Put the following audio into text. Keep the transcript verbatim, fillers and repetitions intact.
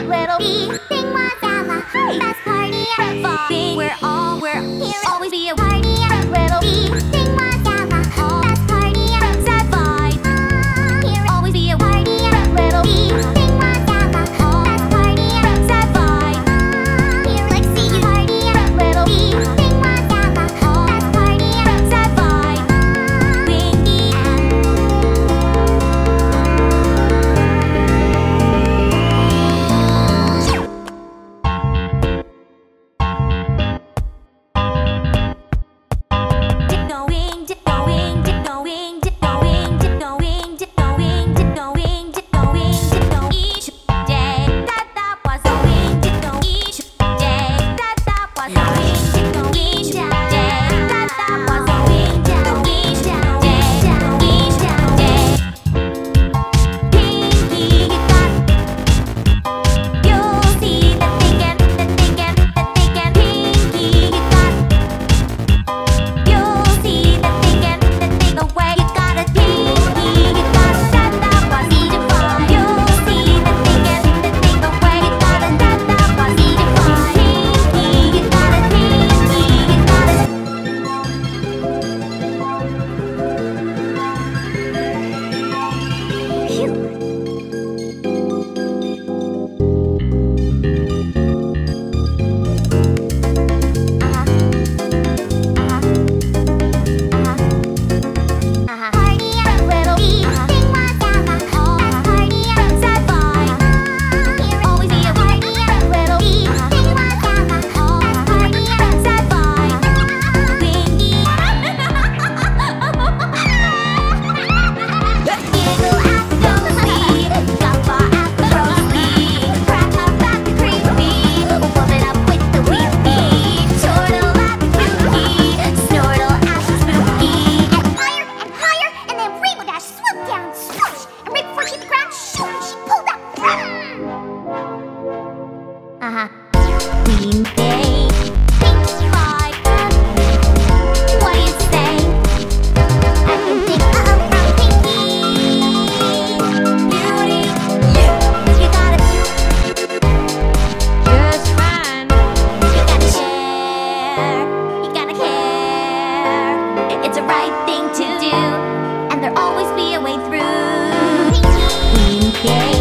little bee. Thing was at my best party ever. Thing, we're all, we're here, always be a party ever. Little bee. Thing was at my best party ever. Sad vibe. Here, always be a party ever. Little bee. Thing was at my best party ever. Sad vibe. Here, like see you party ever. Little bee. Thing was at my best party ever. Sad vibe. Wingy and Uh-huh. Queen Bee. Think like that. What do you say? I can think of from Pinky. Beauty. Yeah. You gotta just fine. You gotta share. You gotta care. It's the right thing to do, and there'll always be a way through. Queen Bee.